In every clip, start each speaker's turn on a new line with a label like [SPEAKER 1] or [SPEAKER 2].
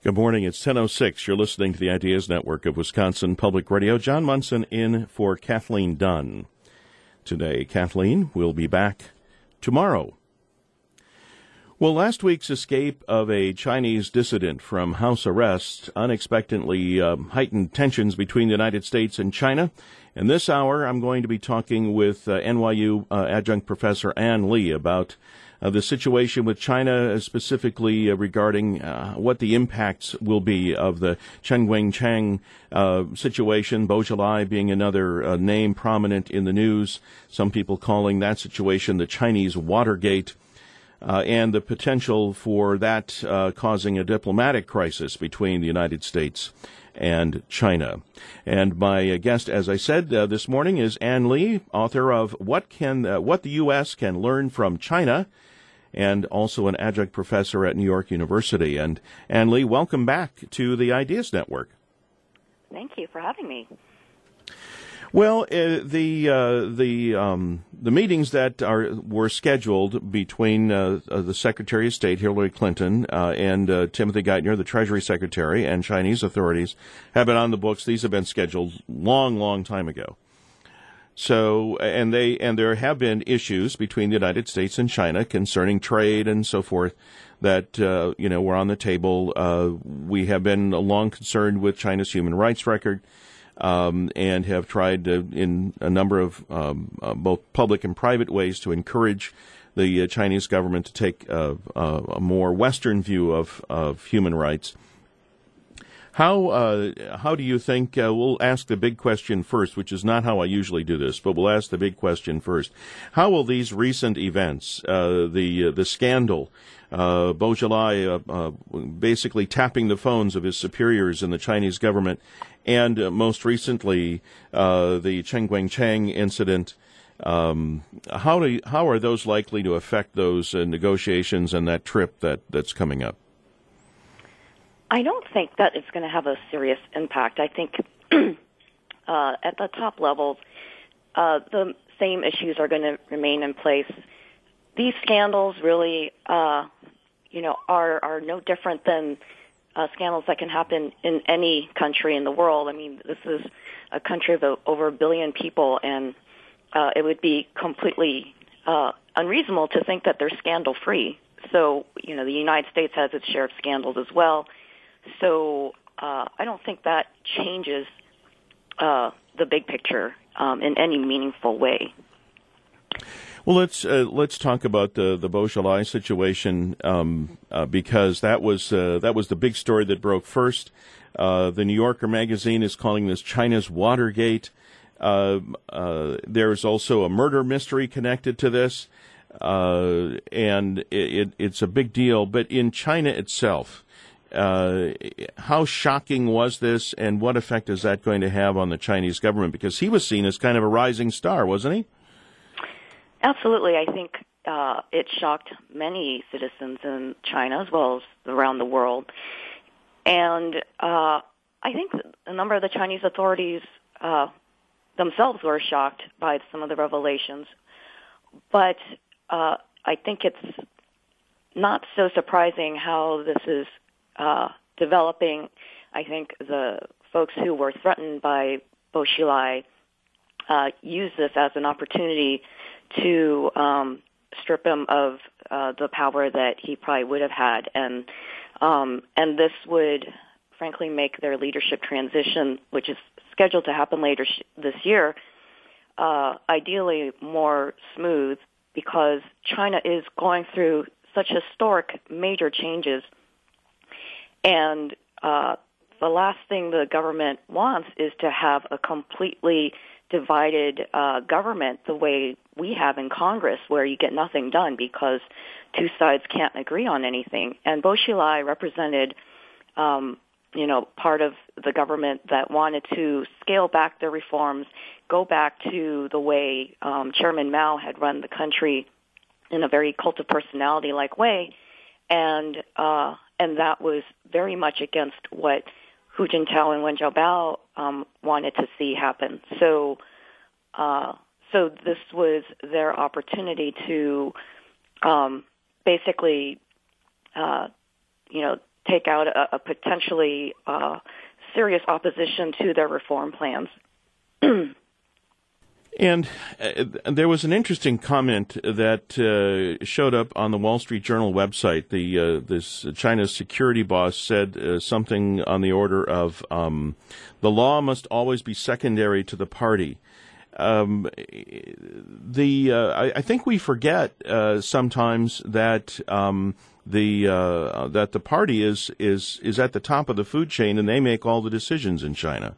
[SPEAKER 1] Good morning. It's 10:06. You're listening to the Ideas Network of Wisconsin Public Radio. John Munson in for Kathleen Dunn today. Kathleen will be back tomorrow. Well, last week's escape of a Chinese dissident from house arrest unexpectedly heightened tensions between the United States and China. And this hour, I'm going to be talking with NYU adjunct professor Ann Lee about the situation with China, specifically regarding what the impacts will be of the Chen Guangcheng situation, Bo Xilai being another name prominent in the news, some people calling that situation the Chinese Watergate, and the potential for that causing a diplomatic crisis between the United States and China. And my guest, as I said this morning, is Ann Lee, author of What the U.S. Can Learn from China, and also an adjunct professor at New York University. And Ann Lee, welcome back to the Ideas Network.
[SPEAKER 2] Thank you for having me.
[SPEAKER 1] Well, the meetings that were scheduled between the Secretary of State Hillary Clinton and Timothy Geithner, the Treasury Secretary, and Chinese authorities have been on the books. These have been scheduled long time ago. So, and there have been issues between the United States and China concerning trade and so forth that were on the table. We have been long concerned with China's human rights record. And have tried in a number of both public and private ways to encourage the Chinese government to take a more Western view of human rights. How do you think, we'll ask the big question first, which is not how I usually do this, but we'll ask the big question first. How will these recent events, the scandal, Bo Xilai basically tapping the phones of his superiors in the Chinese government, and most recently the Chen Guangcheng incident, how are those likely to affect those negotiations and that trip that's coming up?
[SPEAKER 2] I don't think that it's going to have a serious impact. I think at the top levels, the same issues are going to remain in place. These scandals really, are no different than scandals that can happen in any country in the world. I mean, this is a country of over 1 billion people, and it would be completely unreasonable to think that they're scandal-free. So, the United States has its share of scandals as well. So I don't think that changes the big picture in any meaningful way.
[SPEAKER 1] Well, let's talk about the Bo Xilai situation because that was the big story that broke first. The New Yorker magazine is calling this China's Watergate. There's also a murder mystery connected to this, and it's a big deal. But in China itself, how shocking was this, and what effect is that going to have on the Chinese government? Because he was seen as kind of a rising star, wasn't he?
[SPEAKER 2] Absolutely. I think it shocked many citizens in China as well as around the world. And I think a number of the Chinese authorities themselves were shocked by some of the revelations. But I think it's not so surprising how this is developing. I think the folks who were threatened by Bo Xilai use this as an opportunity to strip him of the power that he probably would have had, and this would, frankly, make their leadership transition, which is scheduled to happen later this year, ideally more smooth, because China is going through such historic major changes. And the last thing the government wants is to have a completely divided government the way we have in Congress, where you get nothing done because two sides can't agree on anything. And Bo Xilai represented, part of the government that wanted to scale back the reforms, go back to the way Chairman Mao had run the country in a very cult of personality-like way, and that was very much against what Hu Jintao and Wen Jiabao wanted to see happen. So this was their opportunity to basically, take out a potentially serious opposition to their reform plans.
[SPEAKER 1] And there was an interesting comment that showed up on the Wall Street Journal website. This China's security boss said something on the order of the law must always be secondary to the party. I think we forget sometimes that that the party is at the top of the food chain and they make all the decisions in China.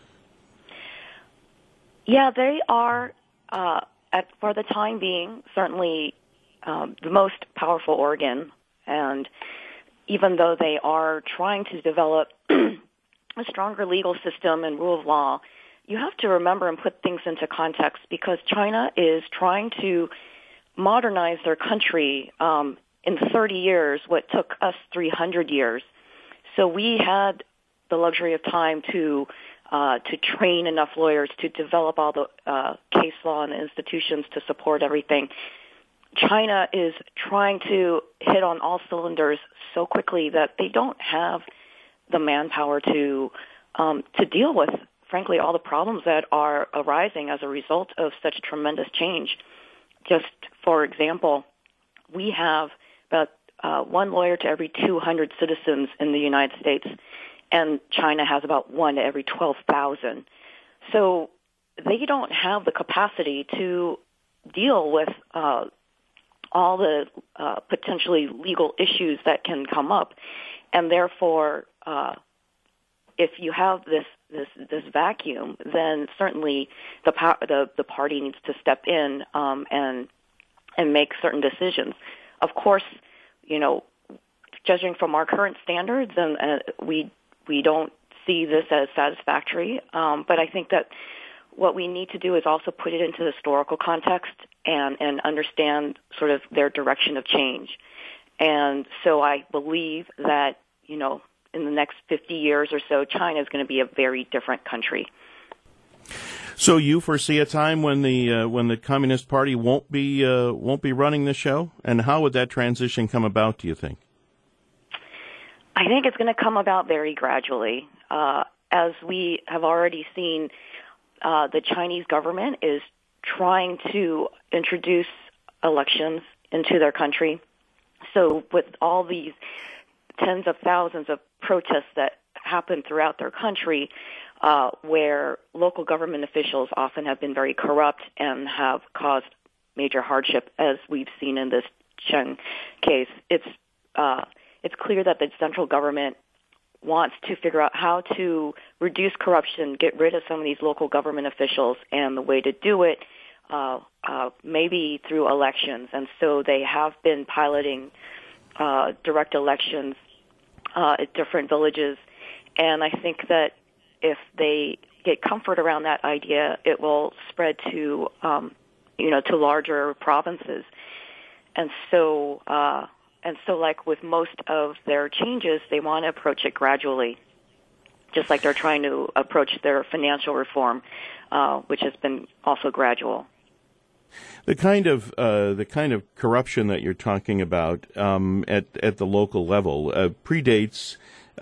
[SPEAKER 2] Yeah, they are, for the time being, certainly the most powerful organ. And even though they are trying to develop a stronger legal system and rule of law, you have to remember and put things into context, because China is trying to modernize their country in 30 years, what took us 300 years. So we had the luxury of time to train enough lawyers to develop all the case law and the institutions to support everything. China is trying to hit on all cylinders so quickly that they don't have the manpower to deal with, frankly, all the problems that are arising as a result of such tremendous change. Just for example, we have about one lawyer to every 200 citizens in the United States, and China has about 1 to every 12,000. So they don't have the capacity to deal with all the potentially legal issues that can come up, and therefore, if you have this vacuum, then certainly the party needs to step in and make certain decisions. Of course, judging from our current standards, and we don't see this as satisfactory, but I think that what we need to do is also put it into historical context and understand sort of their direction of change. And so I believe that, in the next 50 years or so, China is going to be a very different country.
[SPEAKER 1] So you foresee a time when the Communist Party won't be running the show, and how would that transition come about, do you think?
[SPEAKER 2] I think it's going to come about very gradually. As we have already seen, the Chinese government is trying to introduce elections into their country. So with all these tens of thousands of protests that happen throughout their country, where local government officials often have been very corrupt and have caused major hardship, as we've seen in this Chen case, it's clear that the central government wants to figure out how to reduce corruption, get rid of some of these local government officials, and the way to do it maybe through elections. And so they have been piloting direct elections at different villages, and I think that if they get comfort around that idea, it will spread to to larger provinces. And so like with most of their changes, they want to approach it gradually, just like they're trying to approach their financial reform, which has been also gradual.
[SPEAKER 1] The kind of corruption that you're talking about at the local level predates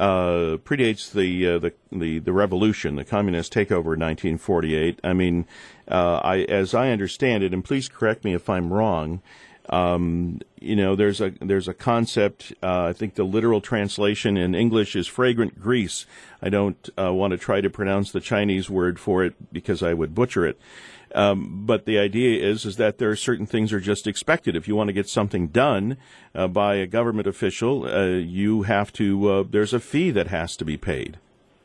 [SPEAKER 1] the revolution, the communist takeover in 1948. I mean, as I understand it, and please correct me if I'm wrong, there's a concept. I think the literal translation in English is fragrant grease. I don't want to try to pronounce the Chinese word for it because I would butcher it. But the idea is that there are certain things are just expected. If you want to get something done by a government official, you have to. There's a fee that has to be paid.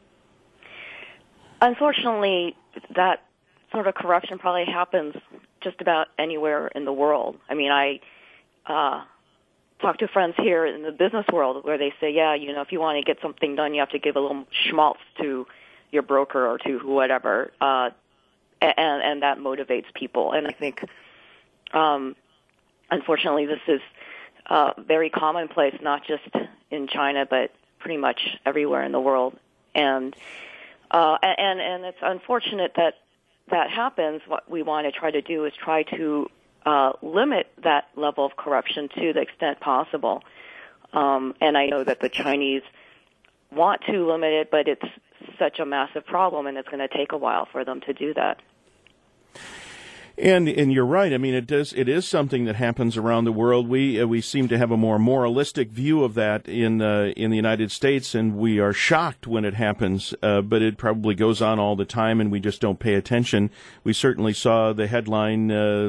[SPEAKER 2] Unfortunately, that sort of corruption probably happens just about anywhere in the world. I mean, I talk to friends here in the business world where they say, if you want to get something done, you have to give a little schmaltz to your broker or to whatever. And that motivates people. And I think, unfortunately, this is very commonplace, not just in China, but pretty much everywhere in the world. And it's unfortunate that happens. What we want to try to do is try to limit that level of corruption to the extent possible. And I know that the Chinese want to limit it, but it's such a massive problem, and it's going to take a while for them to do that.
[SPEAKER 1] And you're right. I mean, it is something that happens around the world. We seem to have a more moralistic view of that in the United States, and we are shocked when it happens. But it probably goes on all the time, and we just don't pay attention. We certainly saw the headline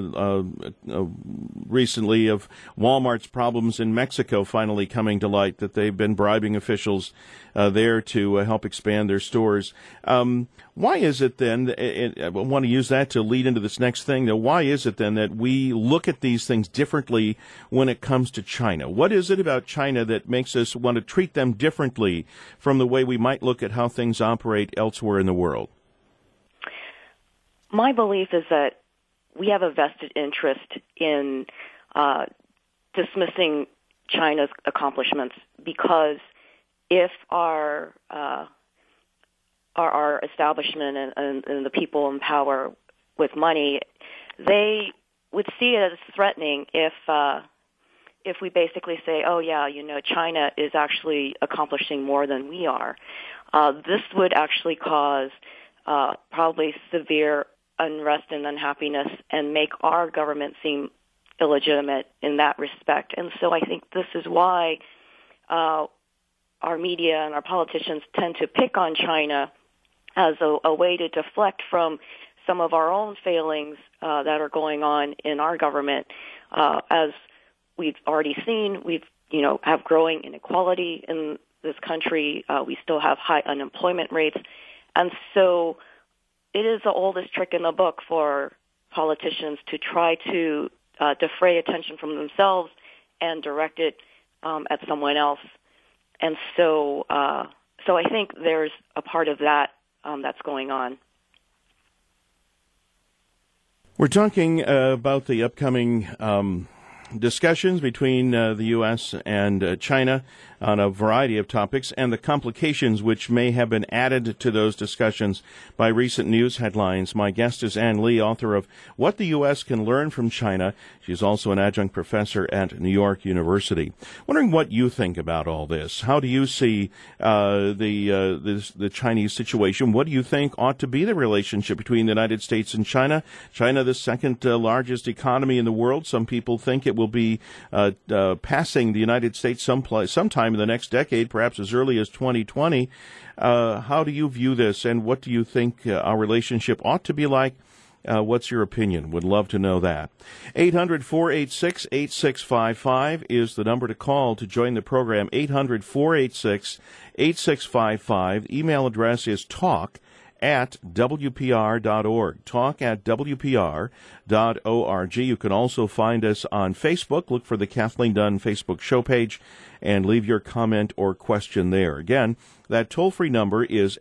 [SPEAKER 1] recently of Walmart's problems in Mexico finally coming to light, that they've been bribing officials there to help expand their stores. Why is it then, I want to use that to lead into this next thing, though, why is it then that we look at these things differently when it comes to China? What is it about China that makes us want to treat them differently from the way we might look at how things operate elsewhere in the world?
[SPEAKER 2] My belief is that we have a vested interest in dismissing China's accomplishments, because if our establishment and the people in power with money, they would see it as threatening if we basically say, oh yeah, China is actually accomplishing more than we are. This would actually cause probably severe unrest and unhappiness and make our government seem illegitimate in that respect. And so I think this is why our media and our politicians tend to pick on China as a way to deflect from some of our own failings that are going on in our government. As we've already seen, have growing inequality in this country. We still have high unemployment rates. And so it is the oldest trick in the book for politicians to try to defray attention from themselves and direct it at someone else. And so I think there's a part of that that's going on.
[SPEAKER 1] We're talking about the upcoming discussions between the U.S. and China on a variety of topics, and the complications which may have been added to those discussions by recent news headlines. My guest is Ann Lee, author of What the U.S. Can Learn from China. She's also an adjunct professor at New York University. Wondering what you think about all this. How do you see the Chinese situation? What do you think ought to be the relationship between the United States and China? China, the second largest economy in the world. Some people think it will be passing the United States sometime in the next decade, perhaps as early as 2020. How do you view this, and what do you think our relationship ought to be like? What's your opinion? Would love to know that. 800-486-8655 is the number to call to join the program. 800-486-8655. Email address is talk@wpr.org. Talk@wpr.org. You can also find us on Facebook. Look for the Kathleen Dunn Facebook show page and leave your comment or question there. Again, that toll-free number is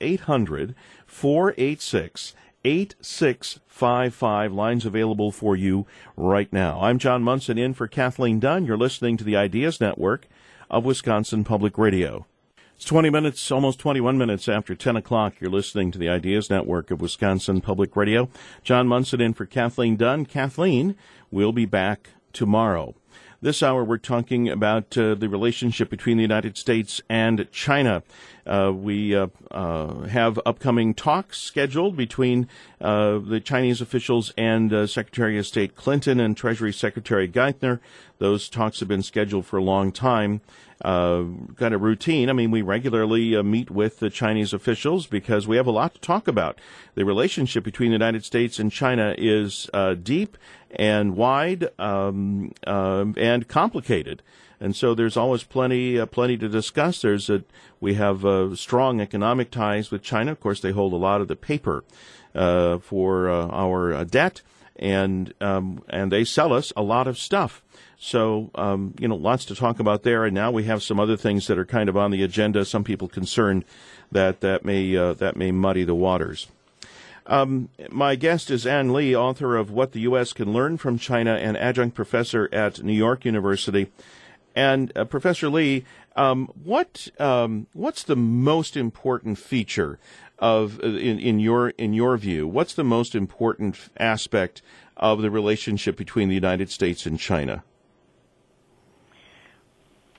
[SPEAKER 1] 800-486-8655. Lines available for you right now. I'm John Munson in for Kathleen Dunn. You're listening to the Ideas Network of Wisconsin Public Radio. It's 20 minutes, almost 21 minutes after 10 o'clock. You're listening to the Ideas Network of Wisconsin Public Radio. John Munson in for Kathleen Dunn. Kathleen will be back tomorrow. This hour, we're talking about the relationship between the United States and China. We have upcoming talks scheduled between the Chinese officials and Secretary of State Clinton and Treasury Secretary Geithner. Those talks have been scheduled for a long time. Kind of routine. I mean, we regularly meet with the Chinese officials because we have a lot to talk about. The relationship between the United States and China is deep and wide and complicated. And so there's always plenty to discuss. We have strong economic ties with China. Of course, they hold a lot of the paper for our debt, and they sell us a lot of stuff. So, lots to talk about there. And now we have some other things that are kind of on the agenda. Some people concerned that may muddy the waters. My guest is Ann Lee, author of What the U.S. Can Learn from China and adjunct professor at New York University. And Professor Lee, what's the most important feature of in your view? What's the most important aspect of the relationship between the United States and China?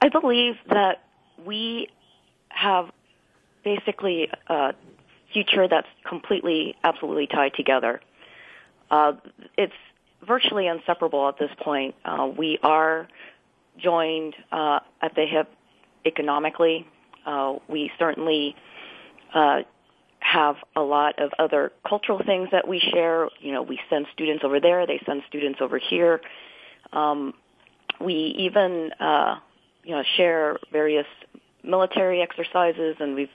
[SPEAKER 2] I believe that we have basically a future that's completely, absolutely tied together. It's virtually inseparable at this point. We are joined at the hip economically. We certainly have a lot of other cultural things that we share. We send students over there; they send students over here. We even, share various military exercises, and we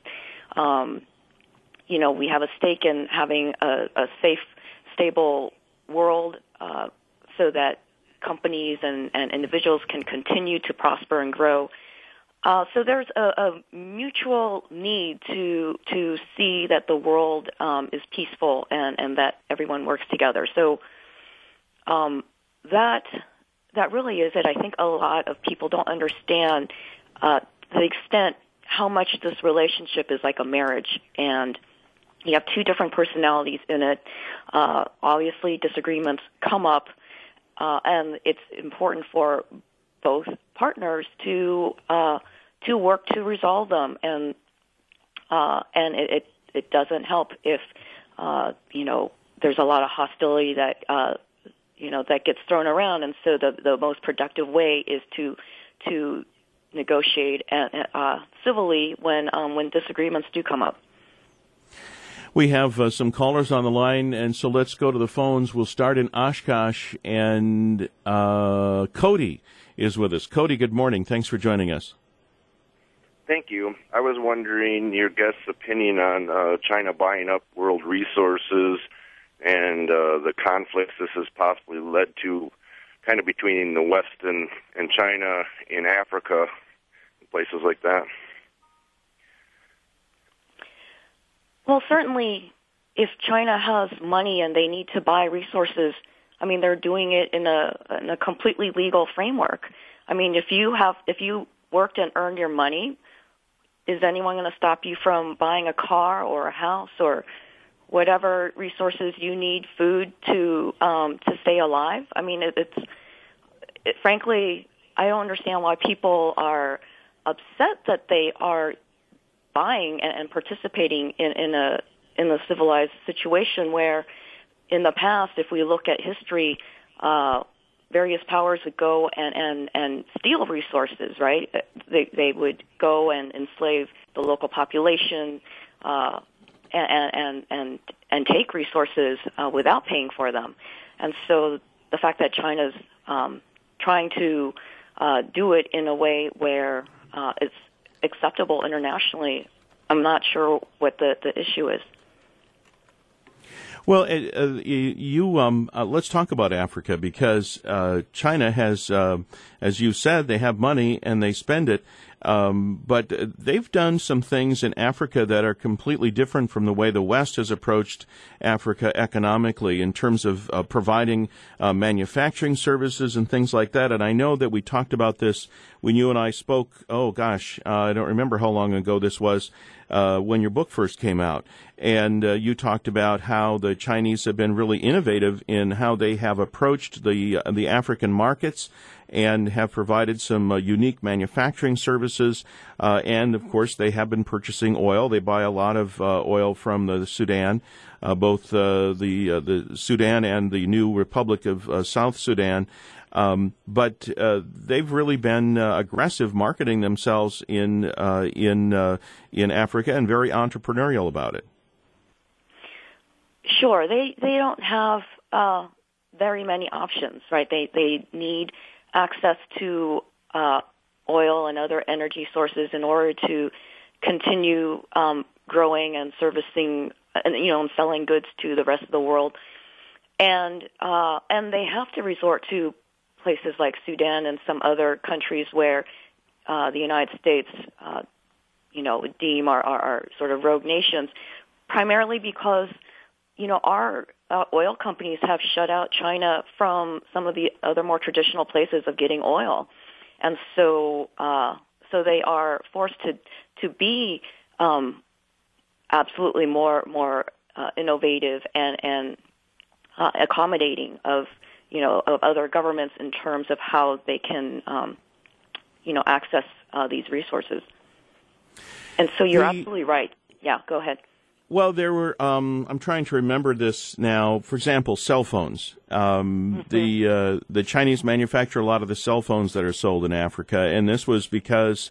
[SPEAKER 2] have a stake in having a safe, stable world so that companies and individuals can continue to prosper and grow. So there's a mutual need to see that the world is peaceful and that everyone works together. So that really is it. I think a lot of people don't understand to the extent how much this relationship is like a marriage, and you have two different personalities in it. Obviously, disagreements come up, and it's important for both partners to work to resolve them, and it doesn't help if there's a lot of hostility that that gets thrown around, and so the most productive way is to negotiate civilly when disagreements do come up.
[SPEAKER 1] We have some callers on the line, and so let's go to the phones. We'll start in Oshkosh, and Cody is with us. Cody, good morning. Thanks for joining us.
[SPEAKER 3] Thank you. I was wondering your guest's opinion on China buying up world resources and the conflicts this has possibly led to kind of between the West and China in Africa, places like that.
[SPEAKER 2] Well, certainly if China has money and they need to buy resources, I mean, they're doing it in a completely legal framework. I mean, if you worked and earned your money, is anyone going to stop you from buying a car or a house or whatever resources you need, food to stay alive? I mean, frankly, I don't understand why people are upset that they are buying and participating in a civilized situation where, in the past, if we look at history, various powers would go and steal resources. Right? They would go and enslave the local population and take resources without paying for them. And so the fact that China's trying to do it in a way where it's acceptable internationally, I'm not sure what the issue is.
[SPEAKER 1] Well, let's talk about Africa, because China has, as you said, they have money and they spend it. But they've done some things in Africa that are completely different from the way the West has approached Africa economically in terms of providing manufacturing services and things like that. And I know that we talked about this when you and I spoke, I don't remember how long ago this was, when your book first came out. And you talked about how the Chinese have been really innovative in how they have approached the African markets and have provided some unique manufacturing services. And, of course, they have been purchasing oil. They buy a lot of oil from the Sudan, both the Sudan and the new Republic of South Sudan. But they've really been aggressive marketing themselves in Africa and very entrepreneurial about it.
[SPEAKER 2] Sure, they don't have very many options, right? They need access to oil and other energy sources in order to continue growing and servicing, and selling goods to the rest of the world, and they have to resort to places like Sudan and some other countries where the United States, would deem are sort of rogue nations, primarily because our oil companies have shut out China from some of the other more traditional places of getting oil, and so they are forced to be absolutely more innovative and accommodating of other governments in terms of how they can access these resources. And so you're absolutely right. Yeah, go ahead.
[SPEAKER 1] Well, there were. I'm trying to remember this now. For example, cell phones. The Chinese manufacture a lot of the cell phones that are sold in Africa, and this was because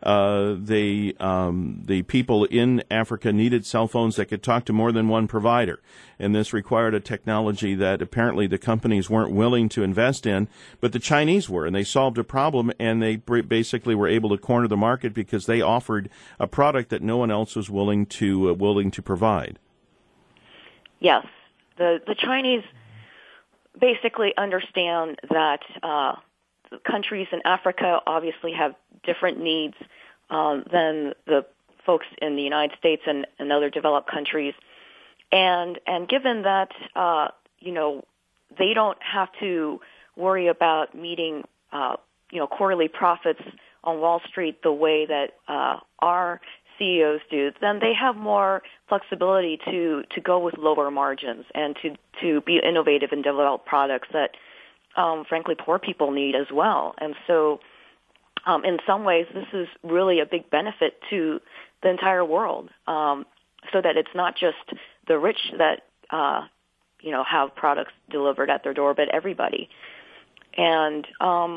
[SPEAKER 1] the people in Africa needed cell phones that could talk to more than one provider, and this required a technology that apparently the companies weren't willing to invest in, but the Chinese were, and they solved a problem, and they basically were able to corner the market because they offered a product that no one else was willing to provide.
[SPEAKER 2] Yes, the Chinese basically understand that countries in Africa obviously have different needs than the folks in the United States and other developed countries, and given that they don't have to worry about meeting quarterly profits on Wall Street the way that our CEOs do, then they have more flexibility to go with lower margins and to be innovative and develop products that, frankly, poor people need as well. And so, in some ways, this is really a big benefit to the entire world, so that it's not just the rich that have products delivered at their door, but everybody. And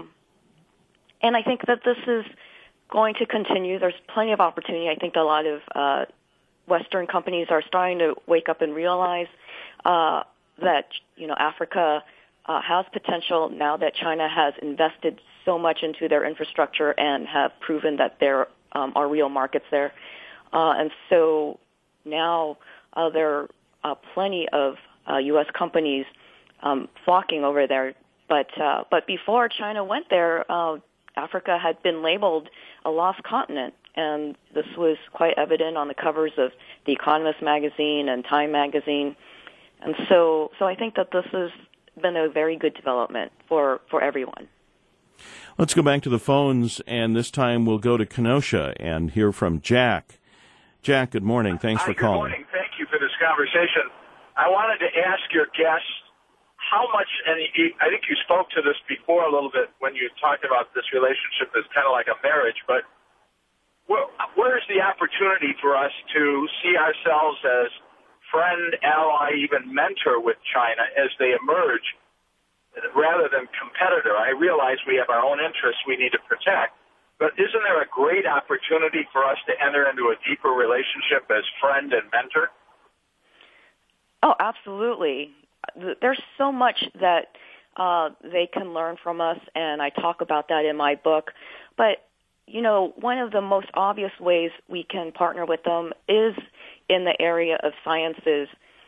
[SPEAKER 2] I think that this is going to continue. There's plenty of opportunity. I think a lot of Western companies are starting to wake up and realize that Africa has potential now that China has invested so much into their infrastructure and have proven that there are real markets there. And so now there are plenty of U.S. companies flocking over there. But before China went there, Africa had been labeled a lost continent, and this was quite evident on the covers of The Economist magazine and Time magazine. And so I think that this has been a very good development for everyone.
[SPEAKER 1] Let's go back to the phones, and this time we'll go to Kenosha and hear from Jack. Jack, good morning. Thanks for calling.
[SPEAKER 4] Good morning. Thank you for this conversation. I wanted to ask your guest how much, and I think you spoke to this before a little bit when you talked about this relationship as kind of like a marriage, but where is the opportunity for us to see ourselves as friend, ally, even mentor with China as they emerge, rather than competitor? I realize we have our own interests we need to protect, but isn't there a great opportunity for us to enter into a deeper relationship as friend and mentor?
[SPEAKER 2] Oh, absolutely. There's so much that they can learn from us, and I talk about that in my book. But, one of the most obvious ways we can partner with them is in the area of sciences.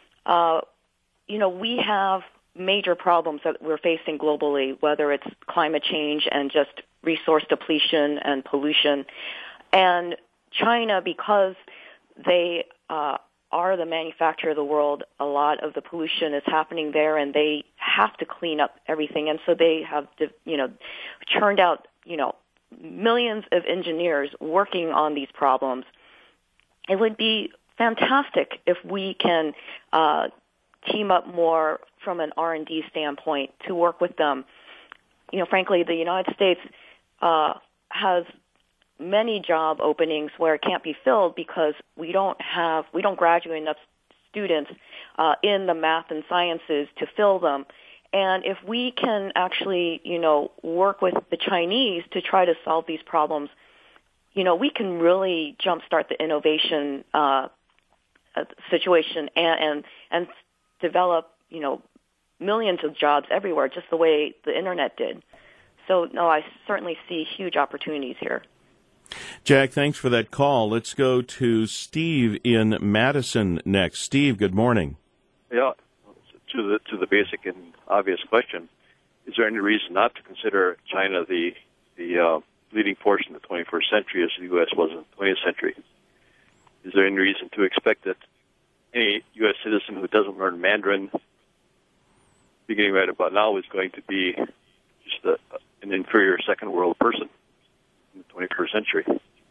[SPEAKER 2] We have major problems that we're facing globally, whether it's climate change and just resource depletion and pollution. And China, because they are the manufacturer of the world, a lot of the pollution is happening there, and they have to clean up everything. And so they have, churned out, millions of engineers working on these problems. It would be fantastic if we can team up more from an R&D standpoint to work with them. Frankly, the United States has many job openings where it can't be filled because we don't graduate enough students in the math and sciences to fill them. And if we can actually, work with the Chinese to try to solve these problems, we can really jumpstart the innovation situation and develop, millions of jobs everywhere, just the way the internet did. So, no, I certainly see huge opportunities here.
[SPEAKER 1] Jack, thanks for that call. Let's go to Steve in Madison next. Steve, good morning.
[SPEAKER 5] Yeah, to the basic and obvious question, is there any reason not to consider China the leading force in the 21st century as the U.S. was in the 20th century? Is there any reason to expect that any U.S. citizen who doesn't learn Mandarin, beginning right about now, is going to be just an inferior second world person in the 21st century?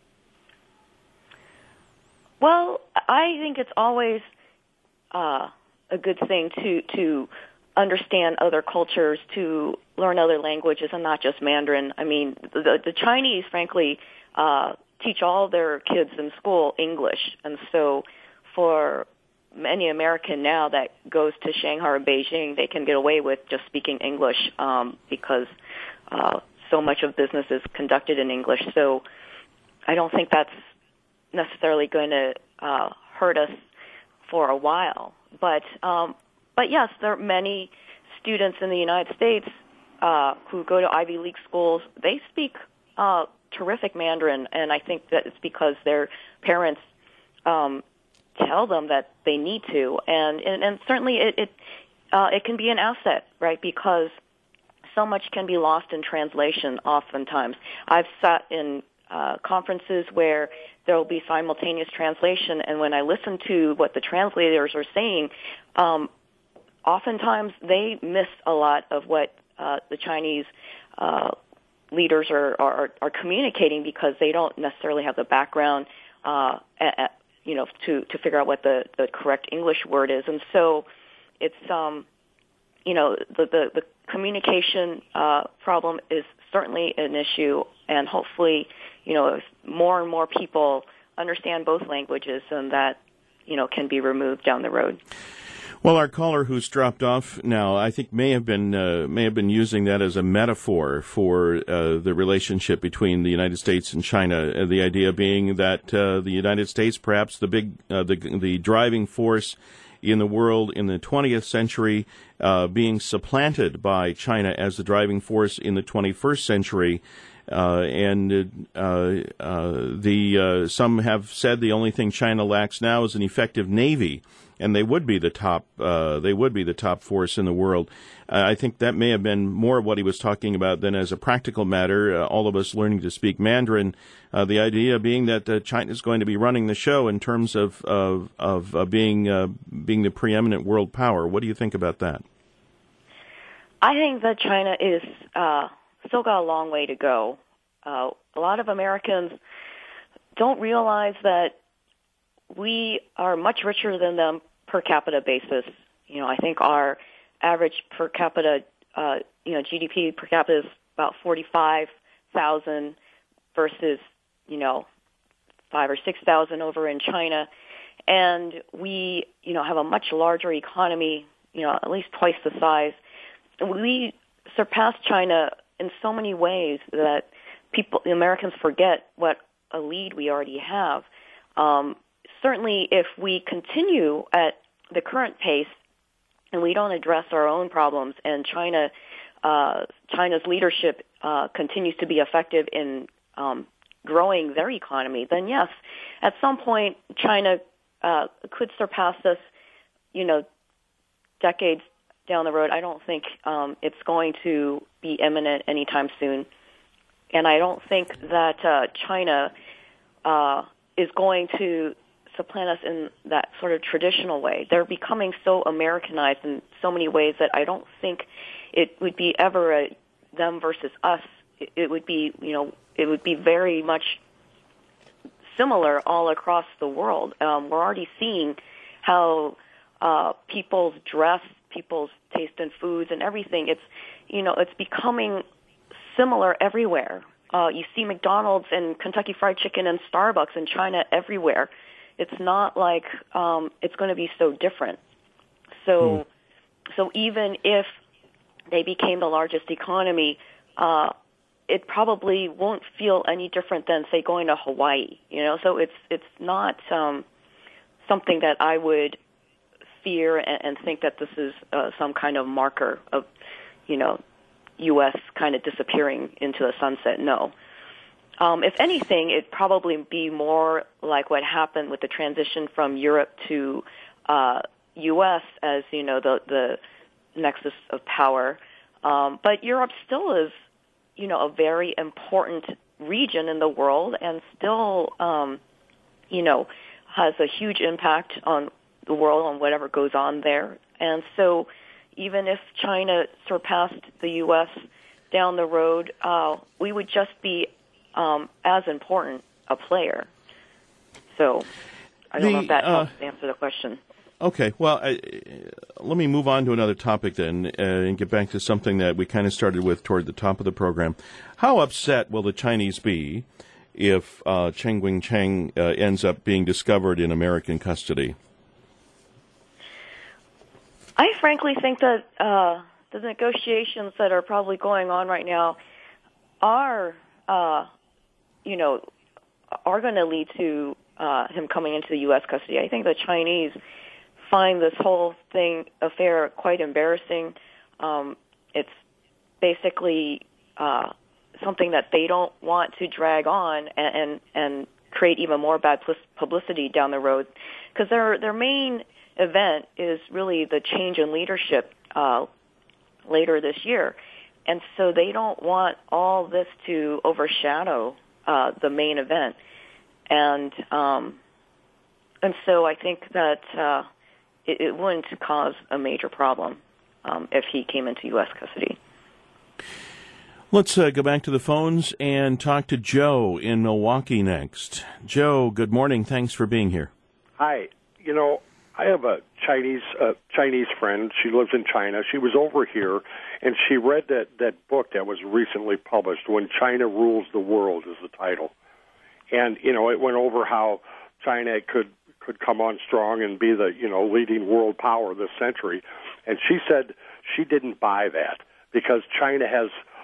[SPEAKER 2] Well, I think it's always a good thing to understand other cultures, to learn other languages and not just Mandarin. I mean, the Chinese, frankly, teach all their kids in school English. And so for any American now that goes to Shanghai or Beijing, they can get away with just speaking English because so much of business is conducted in English. So I don't think that's necessarily going to hurt us for a while. But yes, there are many students in the United States who go to Ivy League schools. They speak terrific Mandarin, and I think that it's because their parents tell them that they need to, and certainly it can be an asset, right? Because so much can be lost in translation. Oftentimes, I've sat in conferences where there will be simultaneous translation, and when I listen to what the translators are saying, oftentimes they miss a lot of what the Chinese leaders are communicating because they don't necessarily have the background, to figure out what the correct English word is, and so it's the communication problem is certainly an issue, and hopefully, if more and more people understand both languages, then that can be removed down the road.
[SPEAKER 1] Well, our caller who's dropped off now, I think may have been using that as a metaphor for the relationship between the United States and China. The idea being that the United States, perhaps the driving force in the world in the 20th century, being supplanted by China as the driving force in the 21st century. Some have said the only thing China lacks now is an effective navy, and they would be the top force in the world. I think that may have been more what he was talking about than as a practical matter. All of us learning to speak Mandarin. The idea being that China is going to be running the show in terms of being the preeminent world power. What do you think about that?
[SPEAKER 2] I think that China is still got a long way to go. A lot of Americans don't realize that we are much richer than them per capita basis. I think our average per capita, GDP per capita is about 45,000 versus, 5,000 or 6,000 over in China. And we, have a much larger economy, at least twice the size. We surpassed China in so many ways that the Americans forget what a lead we already have. Certainly, if we continue at the current pace and we don't address our own problems, and China's leadership continues to be effective in growing their economy, then yes, at some point China could surpass us. Decades down the road. I don't think it's going to be imminent anytime soon, and I don't think that China is going to supplant us in that sort of traditional way. They're becoming so Americanized in so many ways that I don't think it would be ever a them versus us. It would be, it would be very much similar all across the world. We're already seeing how people's dress, people's taste in foods and everything, it's becoming similar everywhere. You see McDonald's and Kentucky Fried Chicken and Starbucks in China everywhere. It's not like it's going to be so different. So even if they became the largest economy, it probably won't feel any different than, say, going to Hawaii. So it's not something that I would fear and think that this is some kind of marker of, U.S. kind of disappearing into the sunset. No. If anything, it'd probably be more like what happened with the transition from Europe to U.S. as, the nexus of power. But Europe still is, a very important region in the world and still, has a huge impact on the world, on whatever goes on there. And so even if China surpassed the U.S. down the road, we would just be as important a player. So I don't know if that helps answer the question.
[SPEAKER 1] Okay, well, let me move on to another topic then and get back to something that we kind of started with toward the top of the program. How upset will the Chinese be if Chen Guangcheng ends up being discovered in American custody?
[SPEAKER 2] I frankly think that the negotiations that are probably going on right now are going to lead to him coming into the U.S. custody. I think the Chinese find this whole affair quite embarrassing. It's basically something that they don't want to drag on and create even more bad publicity down the road, because their main event is really the change in leadership later this year, and so they don't want all this to overshadow the main event, and so I think that it wouldn't cause a major problem if he came into U.S. custody.
[SPEAKER 1] Let's go back to the phones and talk to Joe in Milwaukee next. Joe, good morning. Thanks for being here.
[SPEAKER 6] Hi. I have a Chinese friend. She lives in China. She was over here, and she read that book that was recently published, When China Rules the World is the title. And, it went over how China could come on strong and be the, leading world power this century. And she said she didn't buy that because China has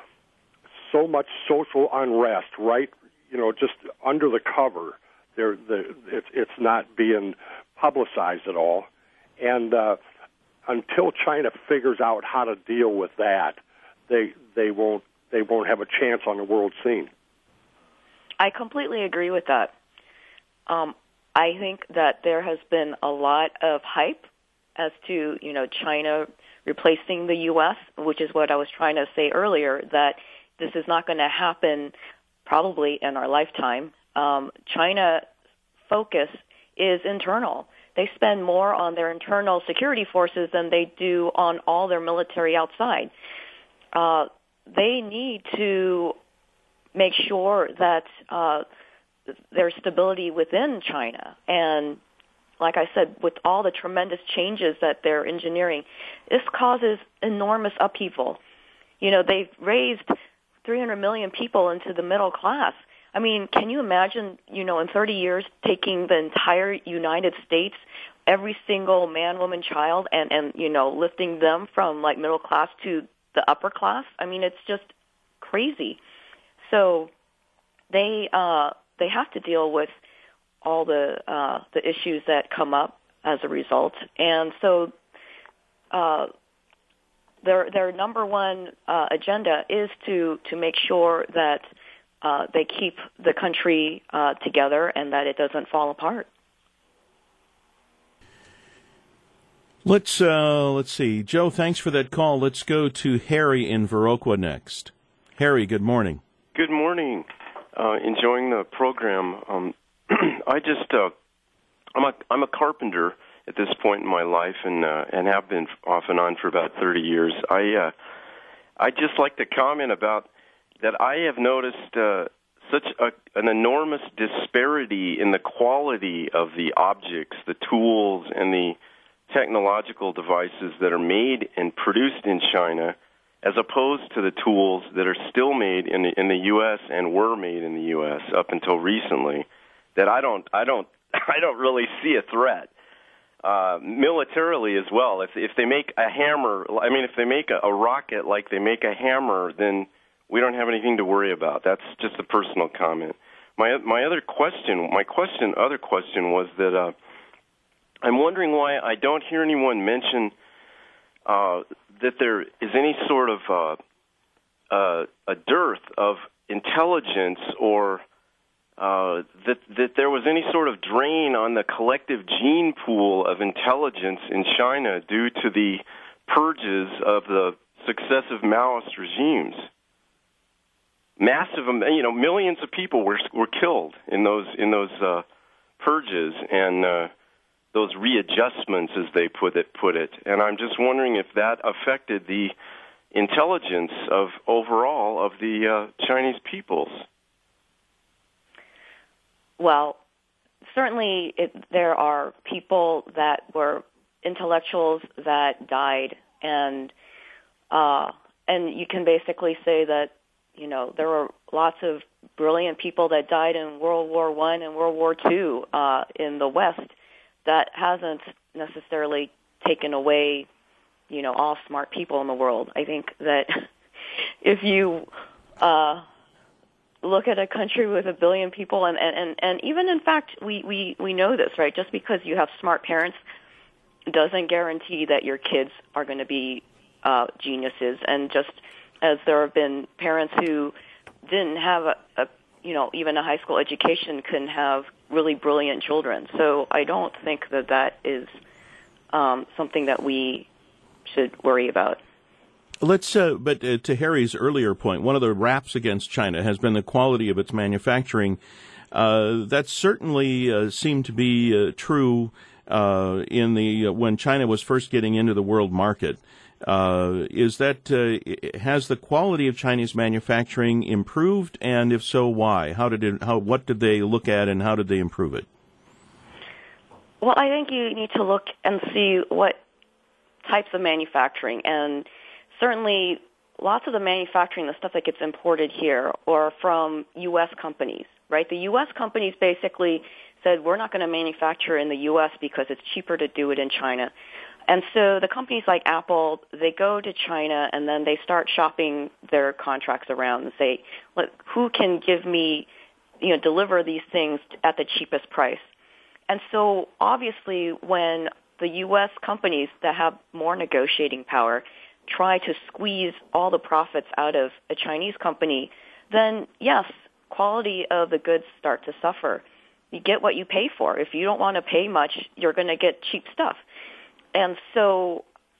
[SPEAKER 6] so much social unrest, right? Just under the cover. It's not being publicized at all. And until China figures out how to deal with that, they won't have a chance on the world scene.
[SPEAKER 2] I completely agree with that. I think that there has been a lot of hype as to, China replacing the U.S., which is what I was trying to say earlier, that this is not going to happen probably in our lifetime. China's focus is internal. They spend more on their internal security forces than they do on all their military outside. They need to make sure that there's stability within China. And like I said, with all the tremendous changes that they're engineering, this causes enormous upheaval. They've raised 300 million people into the middle class. I mean, can you imagine, in 30 years taking the entire United States, every single man, woman, child, and lifting them from like middle class to the upper class? I mean, it's just crazy. So they have to deal with all the issues that come up as a result, and so their number one agenda is to make sure that they keep the country together and that it doesn't fall apart.
[SPEAKER 1] Let's see. Joe, thanks for that call. Let's go to Harry in Viroqua next. Harry, good morning.
[SPEAKER 7] Good morning. Enjoying the program. I'm a carpenter at this point in my life, and have been off and on for about 30 years. I just like to comment about that. I have noticed such an enormous disparity in the quality of the objects, the tools, and the technological devices that are made and produced in China, as opposed to the tools that are still made in the U.S. and were made in the U.S. up until recently. That I don't really see a threat militarily as well. If they make a hammer, if they make a rocket like they make a hammer, then we don't have anything to worry about. That's just a personal comment. My other question was that I'm wondering why I don't hear anyone mention that there is any sort of a dearth of intelligence, or that there was any sort of drain on the collective gene pool of intelligence in China due to the purges of the successive Maoist regimes. Massive, millions of people were killed in those purges and those readjustments, as they put it. And I'm just wondering if that affected the intelligence of overall of the Chinese peoples.
[SPEAKER 2] Well, certainly there are people that were intellectuals that died, and you can basically say that there were lots of brilliant people that died in World War I and World War II in the West, that hasn't necessarily taken away, all smart people in the world. I think that if you look at a country with 1 billion people, and even in fact, we know this, right? Just because you have smart parents doesn't guarantee that your kids are going to be geniuses. And just as there have been parents who didn't have even a high school education can have really brilliant children. So I don't think that is something that we should worry about.
[SPEAKER 1] But to Harry's earlier point, one of the raps against China has been the quality of its manufacturing. That certainly seemed to be true when China was first getting into the world market. Has the quality of Chinese manufacturing improved, and if so, why? What did they look at, and how did they improve it?
[SPEAKER 2] Well, I think you need to look and see what types of manufacturing, and certainly lots of the manufacturing, the stuff that gets imported here, are from U.S. companies, right? The U.S. companies basically said, we're not going to manufacture in the U.S. because it's cheaper to do it in China. And so the companies like Apple, they go to China and then they start shopping their contracts around and say, look, who can give me, deliver these things at the cheapest price? And so obviously when the U.S. companies that have more negotiating power try to squeeze all the profits out of a Chinese company, then yes, quality of the goods start to suffer. You get what you pay for. If you don't want to pay much, you're going to get cheap stuff. And so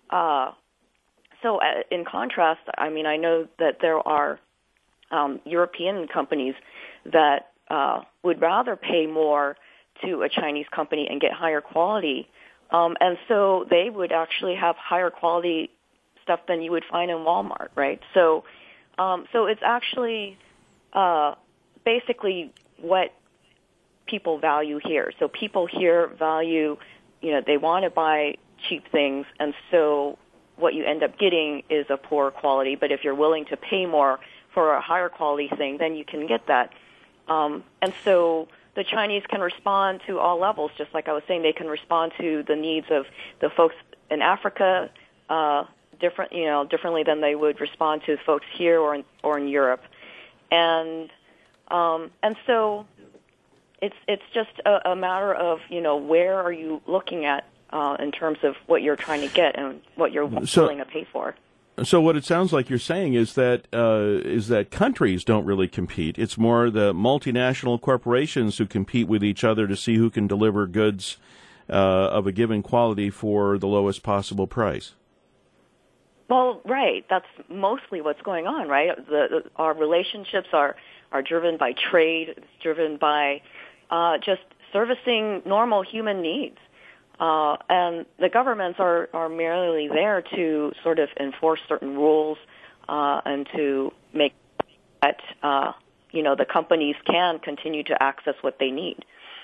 [SPEAKER 2] in contrast, I know that there are European companies that would rather pay more to a Chinese company and get higher quality. And so they would actually have higher quality stuff than you would find in Walmart, right? So it's actually basically what people value here. So people here value, they want to buy cheap things, and so what you end up getting is a poor quality. But if you're willing to pay more for a higher quality thing, then you can get that. And so the Chinese can respond to all levels, just like I was saying. They can respond to the needs of the folks in Africa differently than they would respond to folks here or in Europe. And so it's just a matter of where are you looking at in terms of what you're trying to get and what you're willing to pay for.
[SPEAKER 1] So what it sounds like you're saying is that countries don't really compete. It's more the multinational corporations who compete with each other to see who can deliver goods of a given quality for the lowest possible price.
[SPEAKER 2] Well, right. That's mostly what's going on, right? Our relationships are driven by trade. It's driven by just servicing normal human needs. And the governments are merely there to sort of enforce certain rules and to make that, the companies can continue to access what they need.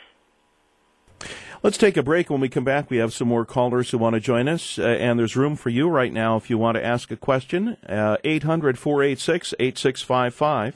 [SPEAKER 1] Let's take a break. When we come back, we have some more callers who want to join us, and there's room for you right now if you want to ask a question. 800-486-8655.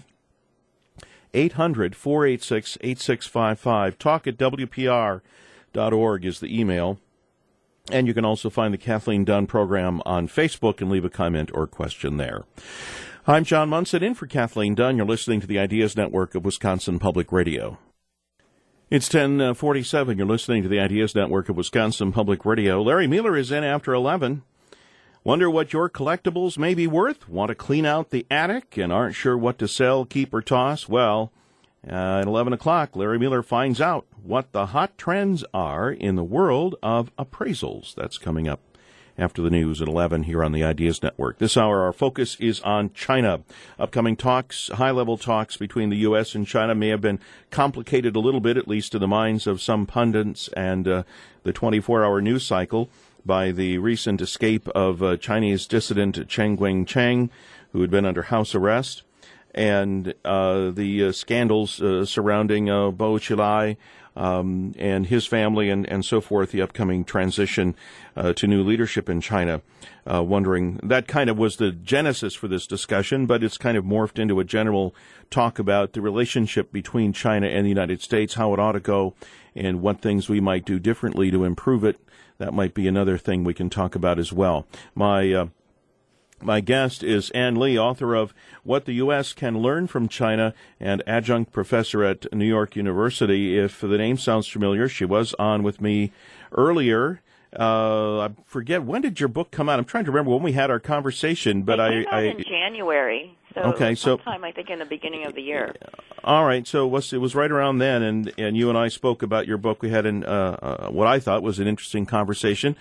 [SPEAKER 1] 800-486-8655. Talk at WPR.org is the email. And you can also find the Kathleen Dunn program on Facebook and leave a comment or question there. I'm John Munson, in for Kathleen Dunn. You're listening to the Ideas Network of Wisconsin Public Radio. It's 10:47. You're listening to the Ideas Network of Wisconsin Public Radio. Larry Mueller is in after 11. Wonder what your collectibles may be worth? Want to clean out the attic and aren't sure what to sell, keep, or toss? Well, at 11 o'clock, Larry Mueller finds out what the hot trends are in the world of appraisals. That's coming up after the news at 11 here on the Ideas Network. This hour, our focus is on China. Upcoming talks, high-level talks between the U.S. and China may have been complicated a little bit, at least in the minds of some pundits and the 24-hour news cycle, by the recent escape of Chinese dissident Chen Guangcheng, who had been under house arrest. and the scandals surrounding Bo Xilai and his family and so forth, the upcoming transition to new leadership in China. Wondering, that kind of was the genesis for this discussion, but it's kind of morphed into a general talk about the relationship between China and the United States, how it ought to go, and what things we might do differently to improve it. That might be another thing we can talk about as well. My guest is Ann Lee, author of What the U.S. Can Learn from China and adjunct professor at New York University. If the name sounds familiar, she was on with me earlier. I forget, when did your book come out? I'm trying to remember when we had our conversation, but
[SPEAKER 2] it came out in January. So sometime, I think, in the beginning of the year.
[SPEAKER 1] All right, so it was right around then, and you and I spoke about your book. We had what I thought was an interesting conversation.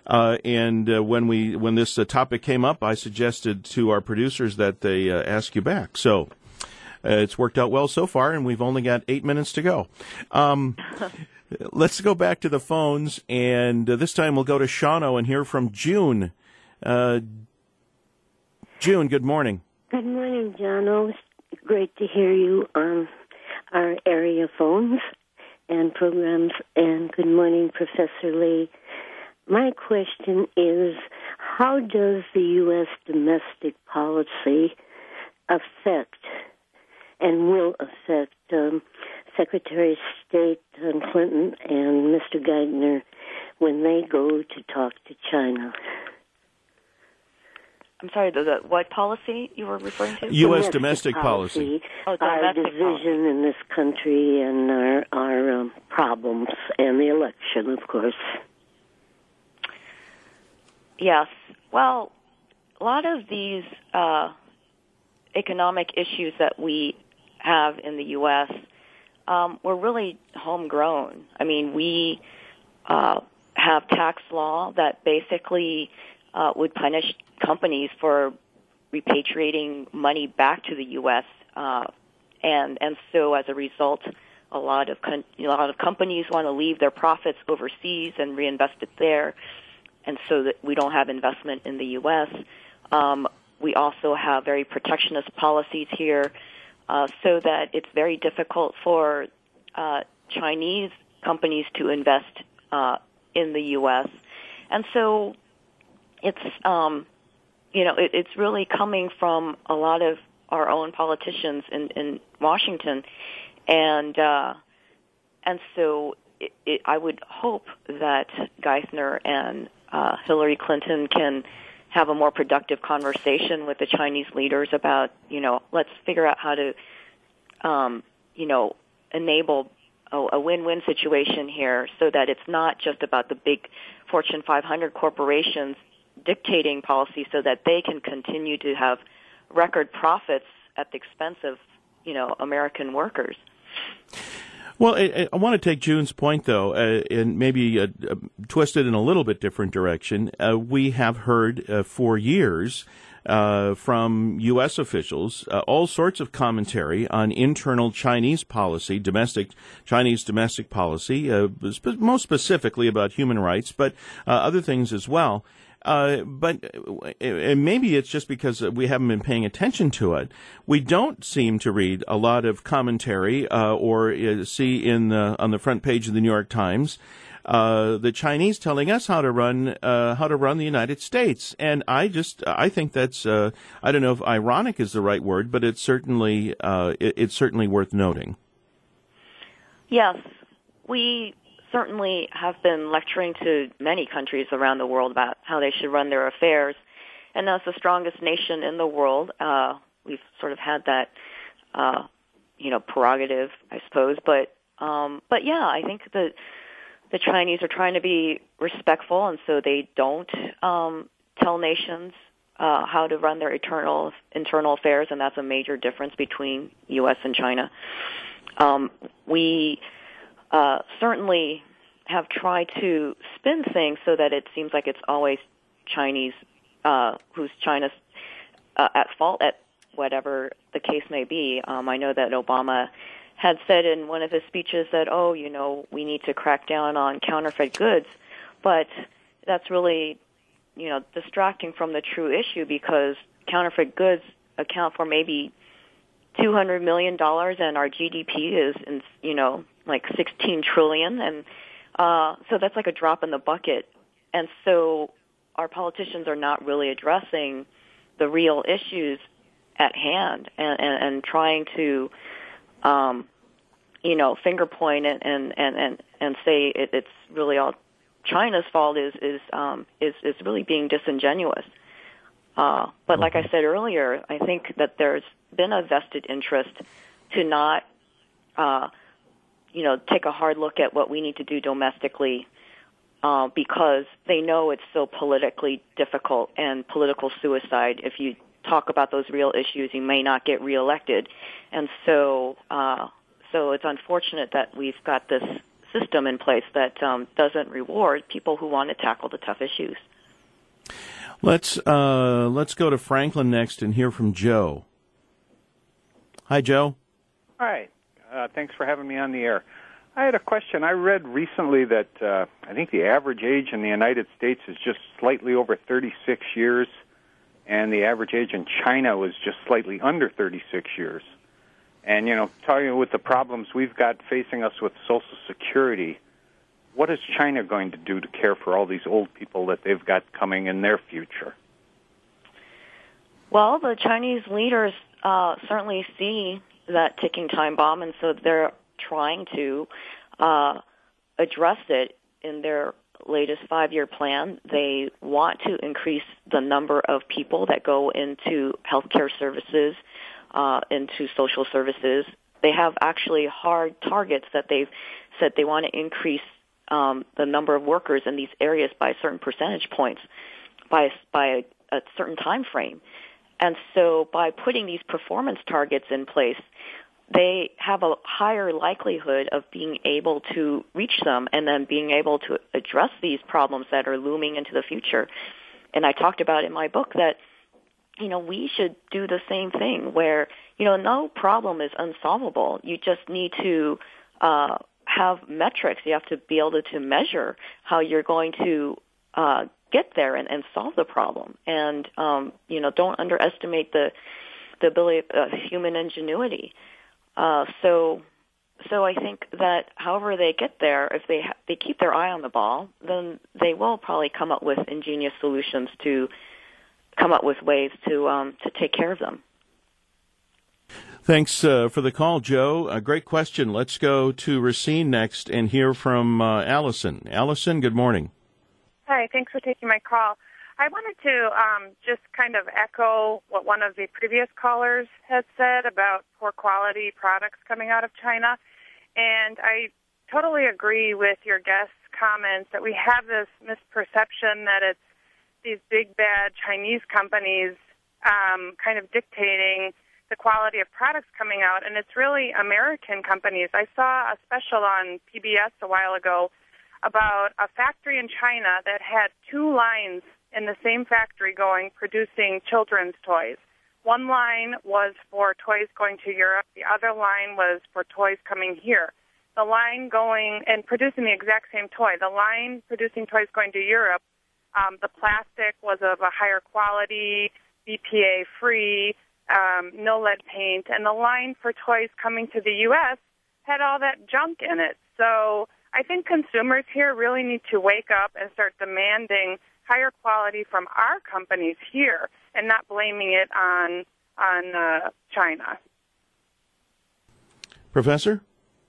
[SPEAKER 1] When this topic came up, I suggested to our producers that they ask you back. So it's worked out well so far, and we've only got 8 minutes to go. Let's go back to the phones, and this time we'll go to Shawano and hear from June. June, good morning.
[SPEAKER 8] Good morning, Jono. It's great to hear you on our area phones and programs. And good morning, Professor Lee. My question is, how does the U.S. domestic policy affect and will affect Secretary of State Clinton and Mr. Geithner when they go to talk to China?
[SPEAKER 2] I'm sorry, what policy you were referring to?
[SPEAKER 1] U.S. domestic policy.
[SPEAKER 8] Our division in this country and our problems, and the election, of course.
[SPEAKER 2] Yes. Well, a lot of these economic issues that we have in the U.S. Were really homegrown. I mean, we have tax law that basically would punish companies for repatriating money back to the U.S. And so as a result, a lot of companies want to leave their profits overseas and reinvest it there, and so that we don't have investment in the U.S. We also have very protectionist policies here, so that it's very difficult for Chinese companies to invest in the U.S. And so it's it's really coming from a lot of our own politicians in Washington, and so I would hope that Geithner and Hillary Clinton can have a more productive conversation with the Chinese leaders about, let's figure out how to, enable a win-win situation here, so that it's not just about the big Fortune 500 corporations dictating policy so that they can continue to have record profits at the expense of, American workers.
[SPEAKER 1] Well, I want to take June's point, though, and maybe twist it in a little bit different direction. We have heard for years from U.S. officials all sorts of commentary on internal Chinese policy, Chinese domestic policy, most specifically about human rights, but other things as well. But maybe it's just because we haven't been paying attention to it. We don't seem to read a lot of commentary or see on the front page of the New York Times the Chinese telling us how to run the United States. And I think that's I don't know if ironic is the right word, but it's certainly worth noting.
[SPEAKER 2] Yes, we certainly have been lecturing to many countries around the world about how they should run their affairs. And as the strongest nation in the world, we've sort of had that, prerogative, I suppose. But yeah, I think that the Chinese are trying to be respectful, and so they don't tell nations how to run their internal affairs, and that's a major difference between U.S. and China. We certainly have tried to spin things so that it seems like it's always Chinese, who's China's at fault at whatever the case may be. I know that Obama had said in one of his speeches that, we need to crack down on counterfeit goods, but that's really, distracting from the true issue, because counterfeit goods account for maybe $200 million, and our GDP is, like 16 trillion, and so that's like a drop in the bucket. And so our politicians are not really addressing the real issues at hand, and trying to, finger point and say it's really all China's fault is really being disingenuous. But like I said earlier, I think that there's been a vested interest to not, take a hard look at what we need to do domestically, because they know it's so politically difficult and political suicide. If you talk about those real issues, you may not get reelected. And so it's unfortunate that we've got this system in place that doesn't reward people who want to tackle the tough issues.
[SPEAKER 1] Let's go to Franklin next and hear from Joe. Hi, Joe.
[SPEAKER 9] Hi. Thanks for having me on the air. I had a question. I read recently that I think the average age in the United States is just slightly over 36 years, and the average age in China was just slightly under 36 years. And, talking with the problems we've got facing us with Social Security, what is China going to do to care for all these old people that they've got coming in their future?
[SPEAKER 2] Well, the Chinese leaders certainly see that ticking time bomb, and so they're trying to address it in their latest 5-year plan. They want to increase the number of people that go into healthcare services, into social services. They have actually hard targets that they've said they want to increase the number of workers in these areas by certain percentage points by a certain time frame. And so by putting these performance targets in place, they have a higher likelihood of being able to reach them and then being able to address these problems that are looming into the future. And I talked about in my book that, we should do the same thing where, no problem is unsolvable. You just need to have metrics. You have to be able to measure how you're going to get there and solve the problem. And, don't underestimate the ability of human ingenuity. So I think that however they get there, if they keep their eye on the ball, then they will probably come up with ingenious solutions to come up with ways to take care of them.
[SPEAKER 1] Thanks for the call, Joe. A great question. Let's go to Racine next and hear from Allison. Allison, good morning.
[SPEAKER 10] Hi, thanks for taking my call. I wanted to just kind of echo what one of the previous callers had said about poor quality products coming out of China. And I totally agree with your guest's comments that we have this misperception that it's these big, bad Chinese companies kind of dictating the quality of products coming out. And it's really American companies. I saw a special on PBS a while ago about a factory in China that had 2 lines in the same factory producing children's toys. One line was for toys going to Europe. The other line was for toys coming here. The line going and producing the exact same toy. The line producing toys going to Europe, the plastic was of a higher quality, BPA-free, no lead paint. And the line for toys coming to the U.S. had all that junk in it. So I think consumers here really need to wake up and start demanding higher quality from our companies here and not blaming it on China.
[SPEAKER 1] Professor?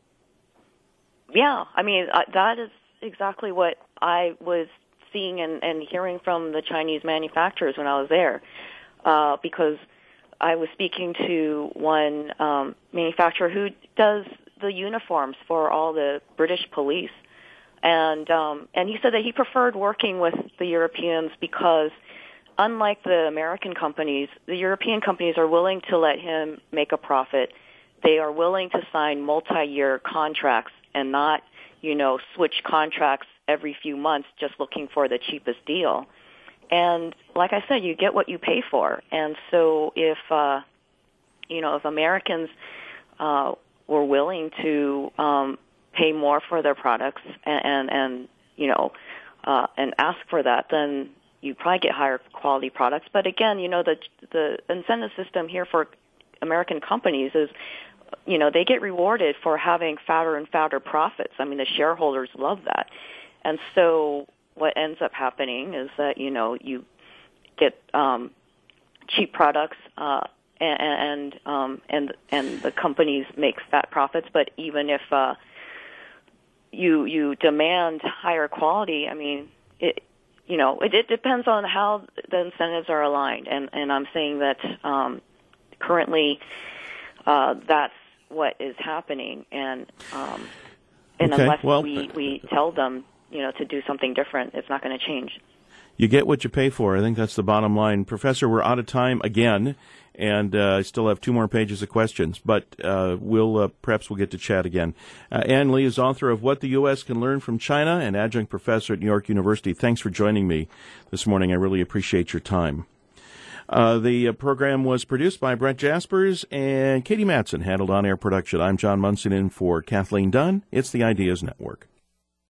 [SPEAKER 2] Yeah, I mean, that is exactly what I was seeing and hearing from the Chinese manufacturers when I was there, because I was speaking to one manufacturer who does the uniforms for all the British police. And he said that he preferred working with the Europeans because, unlike the American companies, the European companies are willing to let him make a profit. They are willing to sign multi-year contracts and not, switch contracts every few months just looking for the cheapest deal. And like I said, you get what you pay for. And so if Americans were willing to pay more for their products and ask for that, then you probably get higher quality products. But again, the incentive system here for American companies is, they get rewarded for having fatter and fatter profits. I mean, the shareholders love that. And so what ends up happening is that, you get cheap products and the companies make fat profits. But even if you demand higher quality, I mean, it depends on how the incentives are aligned. And I'm saying that currently that's what is happening. And unless we tell them, to do something different, it's not going to change.
[SPEAKER 1] You get what you pay for. I think that's the bottom line. Professor, we're out of time again, and I still have 2 more pages of questions, but perhaps we'll get to chat again. Ann Lee is author of What the U.S. Can Learn from China and adjunct professor at New York University. Thanks for joining me this morning. I really appreciate your time. The program was produced by Brett Jaspers, and Katie Matson handled on-air production. I'm John Munson in for Kathleen Dunn. It's the Ideas Network.